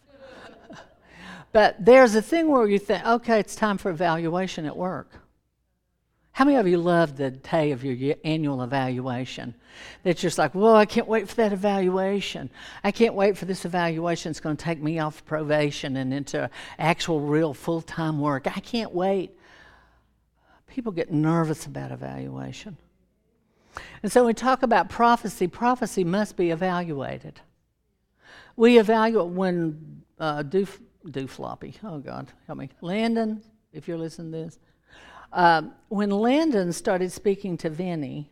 S1: But there's a thing where you think, okay, it's time for evaluation at work. How many of you love the day of your annual evaluation? That's just like, whoa, I can't wait for that evaluation. I can't wait for this evaluation. It's going to take me off probation and into actual, real, full-time work. I can't wait. People get nervous about evaluation. And so when we talk about prophecy, prophecy must be evaluated. We evaluate when uh, do, do floppy. Oh, God, help me. Landon, if you're listening to this. Uh, when Landon started speaking to Vinny,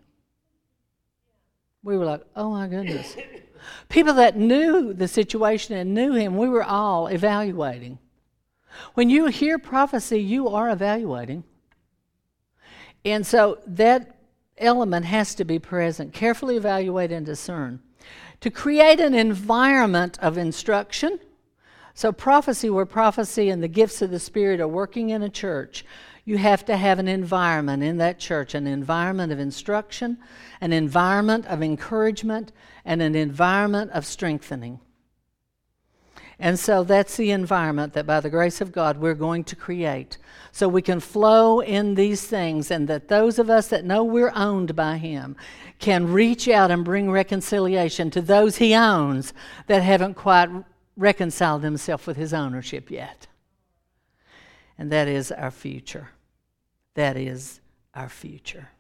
S1: we were like, oh my goodness. People that knew the situation and knew him, we were all evaluating. When you hear prophecy, you are evaluating. And so that element has to be present. Carefully evaluate and discern. To create an environment of instruction. So prophecy, where prophecy and the gifts of the Spirit are working in a church, you have to have an environment in that church, an environment of instruction, an environment of encouragement, and an environment of strengthening. And so that's the environment that by the grace of God we're going to create, so we can flow in these things, and that those of us that know we're owned by Him can reach out and bring reconciliation to those He owns that haven't quite reconciled themselves with His ownership yet. And that is our future. That is our future.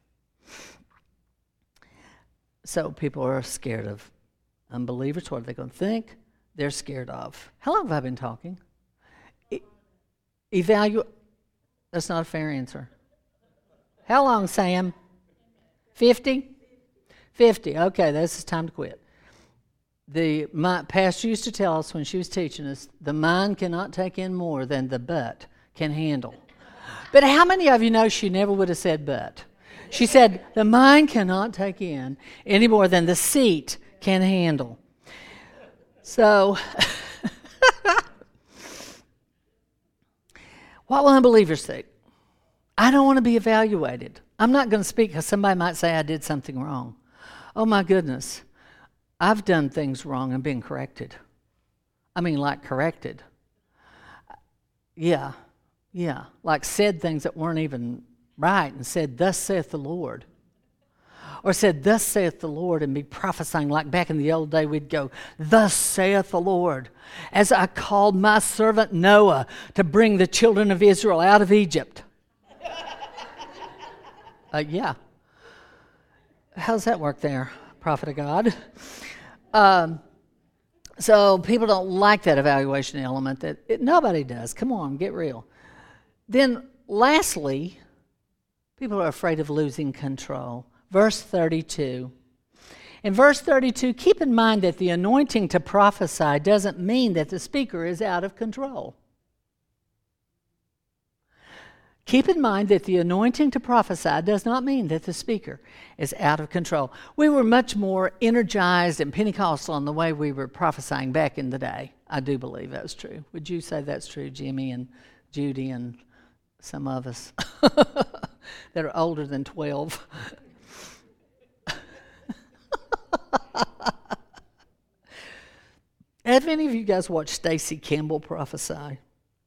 S1: So people are scared of unbelievers. What are they going to think? They're scared of. How long have I been talking? E- evaluate. That's not a fair answer. How long, Sam? fifty? fifty. Okay, this is time to quit. The my pastor used to tell us when she was teaching us, the mind cannot take in more than the butt can handle. But how many of you know she never would have said but? She said the mind cannot take in any more than the seat can handle. So, what will unbelievers think? I don't want to be evaluated. I'm not going to speak because somebody might say I did something wrong. Oh my goodness. I've done things wrong and been corrected. I mean, like corrected. Yeah, yeah. Like said things that weren't even right and said, thus saith the Lord. Or said, thus saith the Lord, and be prophesying like back in the old day we'd go, thus saith the Lord, as I called my servant Noah to bring the children of Israel out of Egypt. uh, yeah. How's that work there, prophet of God? Um, so people don't like that evaluation element. That it, nobody does. Come on, get real. Then lastly, people are afraid of losing control. Verse thirty-two. In verse thirty-two, keep in mind that the anointing to prophesy doesn't mean that the speaker is out of control. Keep in mind that the anointing to prophesy does not mean that the speaker is out of control. We were much more energized and Pentecostal in the way we were prophesying back in the day. I do believe that's true. Would you say that's true, Jimmy and Judy and some of us that are older than twelve? Have any of you guys watched Stacey Campbell prophesy?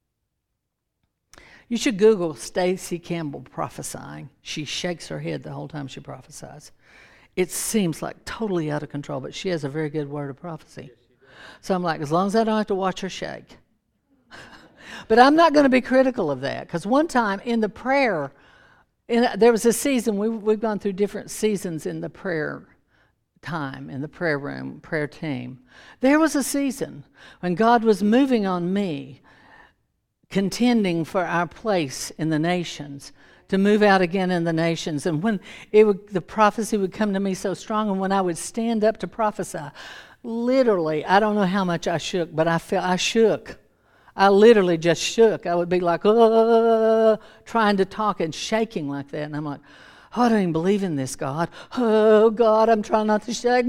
S1: You should Google Stacey Campbell prophesying. She shakes her head the whole time she prophesies. It seems like totally out of control, but she has a very good word of prophecy. So I'm like, as long as I don't have to watch her shake. But I'm not going to be critical of that, because one time in the prayer, in, there was a season, we, we've gone through different seasons in the prayer time, in the prayer room, prayer team. There was a season when God was moving on me, contending for our place in the nations, to move out again in the nations. And when it would, the prophecy would come to me so strong, and when I would stand up to prophesy, literally, I don't know how much I shook, but I felt I shook. I literally just shook. I would be like, uh, trying to talk and shaking like that. And I'm like, oh, I don't even believe in this, God. Oh, God, I'm trying not to shake.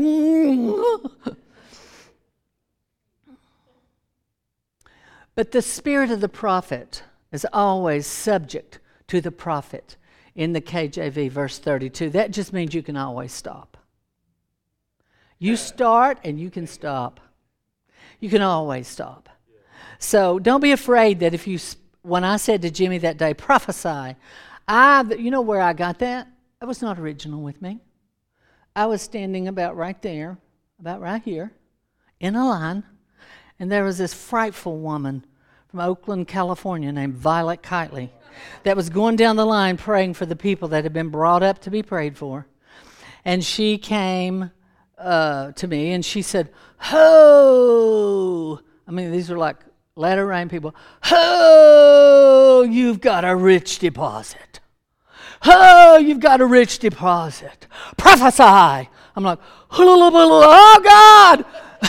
S1: But the spirit of the prophet is always subject to the prophet in the K J V, verse thirty-two. That just means you can always stop. You start and you can stop. You can always stop. So don't be afraid that if you, when I said to Jimmy that day, prophesy, I, you know where I got that? It was not original with me. I was standing about right there, about right here, in a line, and there was this frightful woman from Oakland, California, named Violet Kitely, that was going down the line praying for the people that had been brought up to be prayed for. And she came uh, to me, and she said, "Ho!" I mean, these are like latter rain people. "Ho! You've got a rich deposit. Oh, you've got a rich deposit. Prophesy." I'm like, oh, God.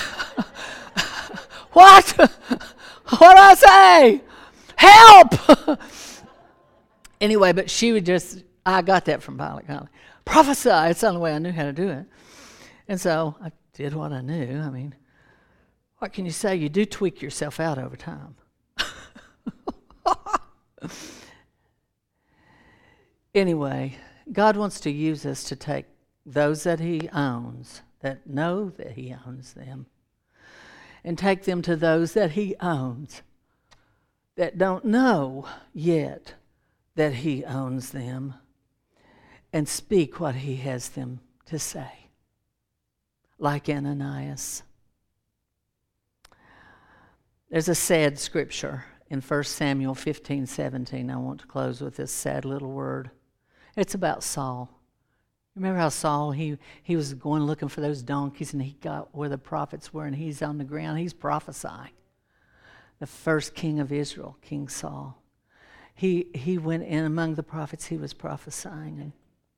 S1: What? What do I say? Help! Anyway, but she would just, I got that from Violet College. Prophesy. It's the only way I knew how to do it. And so I did what I knew. I mean, what can you say? You do tweak yourself out over time. Anyway, God wants to use us to take those that He owns, that know that He owns them, and take them to those that He owns that don't know yet that He owns them, and speak what He has them to say, like Ananias. There's a sad scripture in First Samuel fifteen seventeen. I want to close with this sad little word. It's about Saul. Remember how Saul, he, he was going looking for those donkeys, and he got where the prophets were, and he's on the ground. He's prophesying. The first king of Israel, King Saul. He, he went in among the prophets. He was prophesying. And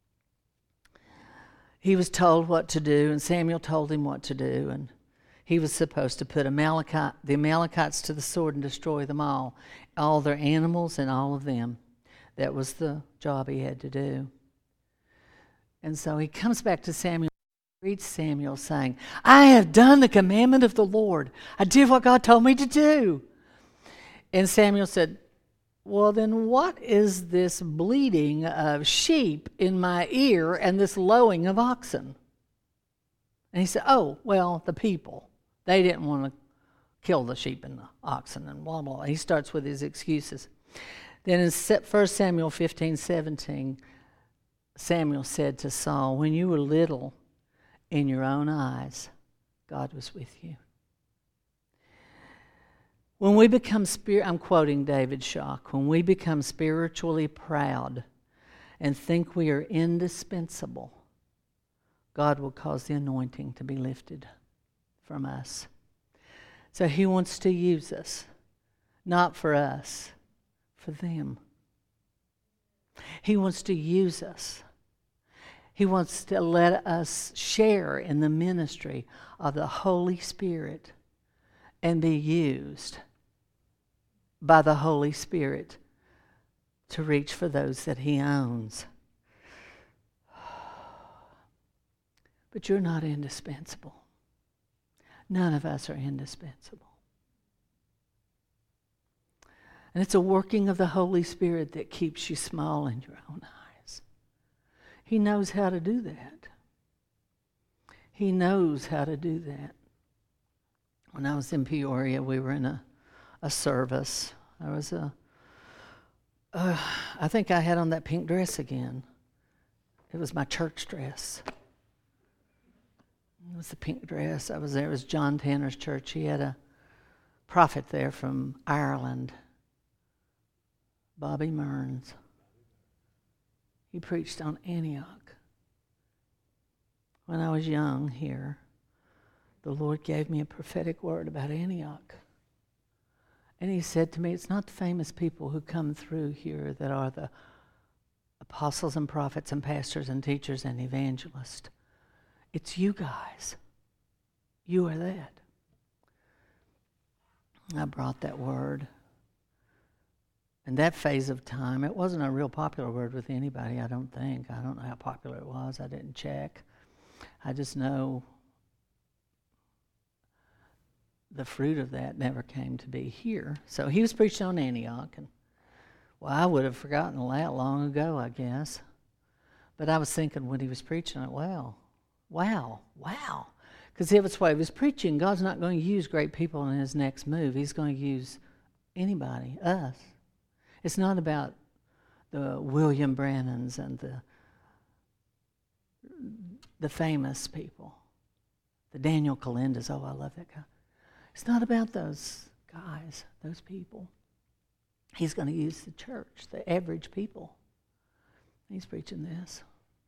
S1: he was told what to do, and Samuel told him what to do, and he was supposed to put Amalekite, the Amalekites to the sword and destroy them all, all their animals and all of them. That was the job he had to do. And so he comes back to Samuel, reads Samuel saying, I have done the commandment of the Lord. I did what God told me to do. And Samuel said, well, then what is this bleating of sheep in my ear and this lowing of oxen? And he said, oh, well, the people. They didn't want to kill the sheep and the oxen and blah, blah. He starts with his excuses. Then in First Samuel fifteen seventeen, Samuel said to Saul, when you were little in your own eyes, God was with you. When we become spirit, I'm quoting David Shock, when we become spiritually proud and think we are indispensable, God will cause the anointing to be lifted from us. So he wants to use us, not for us, for them. He wants to use us. He wants to let us share in the ministry of the Holy Spirit and be used by the Holy Spirit to reach for those that he owns. But you're not indispensable. None of us are indispensable. And it's a working of the Holy Spirit that keeps you small in your own eyes. He knows how to do that. He knows how to do that. When I was in Peoria, we were in a, a service. I was a, uh, I think I had on that pink dress again. It was my church dress. It was the pink dress. I was there. It was John Tanner's church. He had a prophet there from Ireland, Bobby Mearns. He preached on Antioch. When I was young here, the Lord gave me a prophetic word about Antioch. And he said to me, it's not the famous people who come through here that are the apostles and prophets and pastors and teachers and evangelists. It's you guys. You are that. I brought that word. And that phase of time, it wasn't a real popular word with anybody, I don't think. I don't know how popular it was. I didn't check. I just know the fruit of that never came to be here. So he was preaching on Antioch. And, well, I would have forgotten that long ago, I guess. But I was thinking when he was preaching it, wow, wow, wow. Because that's why he was preaching. God's not going to use great people in his next move. He's going to use anybody, us. It's not about the William Brannons and the the famous people. The Daniel Kalindas. Oh, I love that guy. It's not about those guys, those people. He's going to use the church, the average people. He's preaching this.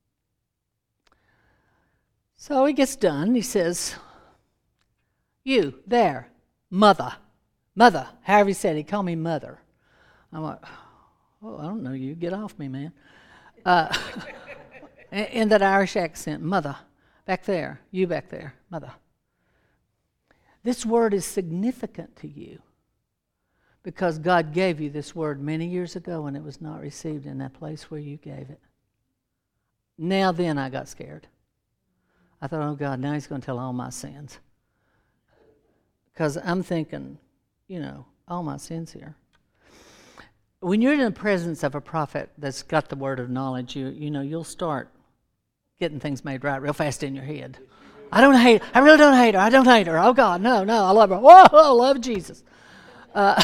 S1: So he gets done. He says, you, there, mother, mother, however he said it, call me mother. I'm like, oh, I don't know you. Get off me, man. Uh, in, in that Irish accent, mother, back there, you back there, mother. This word is significant to you because God gave you this word many years ago and it was not received in that place where you gave it. Now then I got scared. I thought, oh God, now he's going to tell all my sins. Because I'm thinking, you know, all my sins here. When you're in the presence of a prophet that's got the word of knowledge, you you know, you'll start getting things made right real fast in your head. I don't hate her. I really don't hate her. I don't hate her. Oh, God, no, no, I love her. Whoa, I love Jesus. Uh,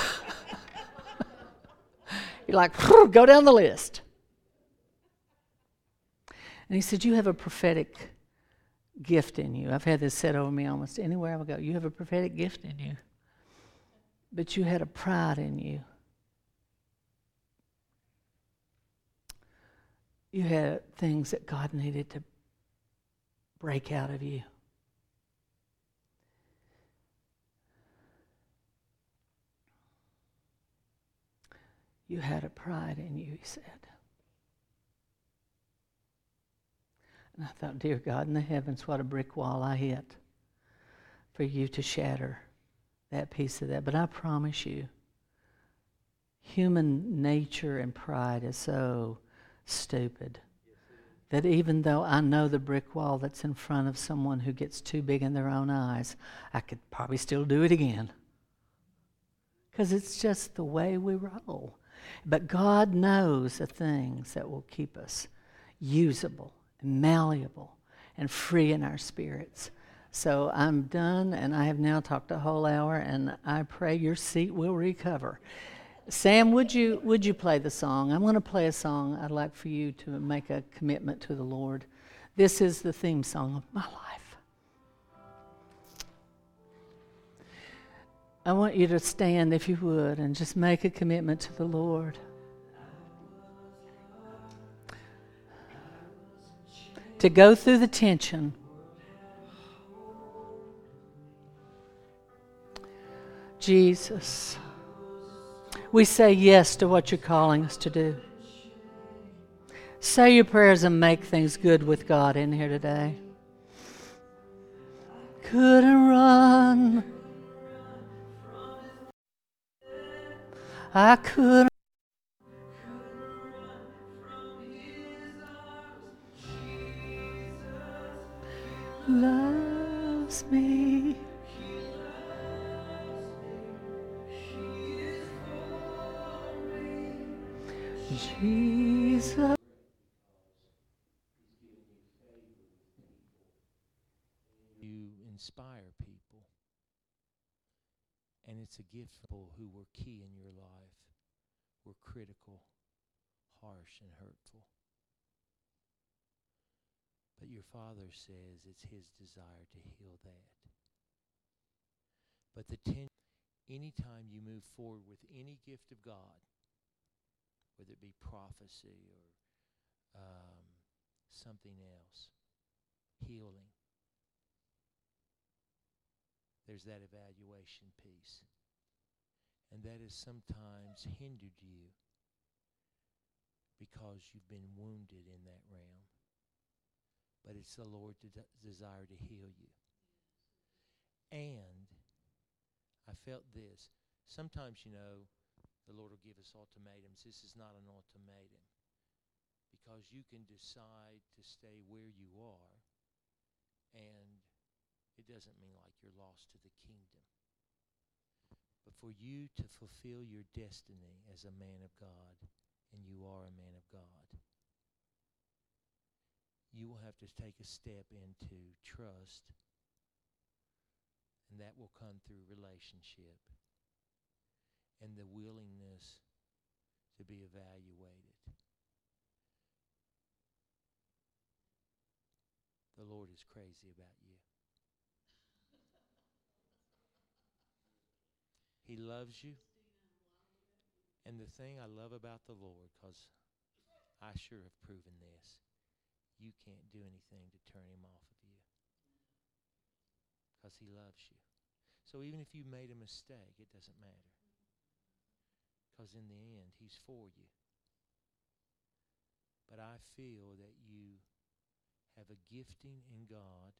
S1: you're like, go down the list. And he said, you have a prophetic gift in you. I've had this said over me almost anywhere I go. You have a prophetic gift in you. But you had a pride in you. You had things that God needed to break out of you. You had a pride in you, he said. And I thought, dear God in the heavens, what a brick wall I hit for you to shatter that piece of that. But I promise you, human nature and pride is so stupid that even though I know the brick wall that's in front of someone who gets too big in their own eyes, I could probably still do it again. Because it's just the way we roll. But God knows the things that will keep us usable and malleable and free in our spirits. So I'm done, and I have now talked a whole hour, and I pray your seat will recover. Sam, would you would you play the song? I'm going to play a song. I'd like for you to make a commitment to the Lord. This is the theme song of my life. I want you to stand, if you would, and just make a commitment to the Lord. To go through the tension. Jesus, we say yes to what you're calling us to do. Say your prayers and make things good with God in here today. Couldn't run. I couldn't. Loves me. Jesus.
S2: You inspire people, and it's a gift for people who were key in your life, were critical, harsh, and hurtful. But your Father says it's His desire to heal that. But the ten, anytime you move forward with any gift of God, whether it be prophecy or um, something else, healing, there's that evaluation piece. And that has sometimes hindered you because you've been wounded in that realm. But it's the Lord's de- desire to heal you. And I felt this. Sometimes, you know, the Lord will give us ultimatums. This is not an ultimatum. Because you can decide to stay where you are, and it doesn't mean like you're lost to the kingdom. But for you to fulfill your destiny as a man of God, and you are a man of God, you will have to take a step into trust, and that will come through relationship and the willingness to be evaluated. The Lord is crazy about you. He loves you. And the thing I love about the Lord, because I sure have proven this, you can't do anything to turn him off of you. Because he loves you. So even if you made a mistake, it doesn't matter. Because in the end, he's for you. But I feel that you have a gifting in God,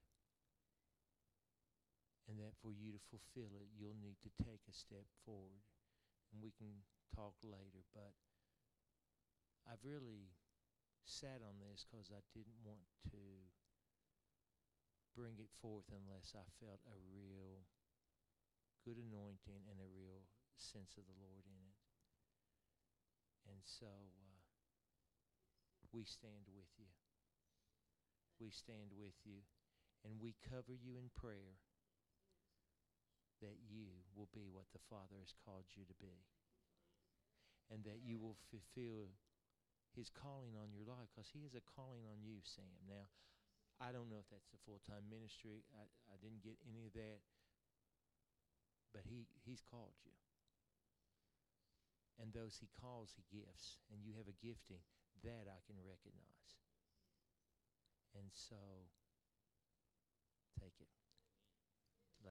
S2: and that for you to fulfill it, you'll need to take a step forward. And we can talk later, but I've really sat on this because I didn't want to bring it forth unless I felt a real good anointing and a real sense of the Lord in it. And so uh, we stand with you. We stand with you, and we cover you in prayer that you will be what the Father has called you to be, and that you will fulfill his calling on your life, because he has a calling on you, Sam. Now, I don't know if that's a full-time ministry. I, I didn't get any of that, but he, he's called you. And those he calls, he gifts, and you have a gifting that I can recognize. And so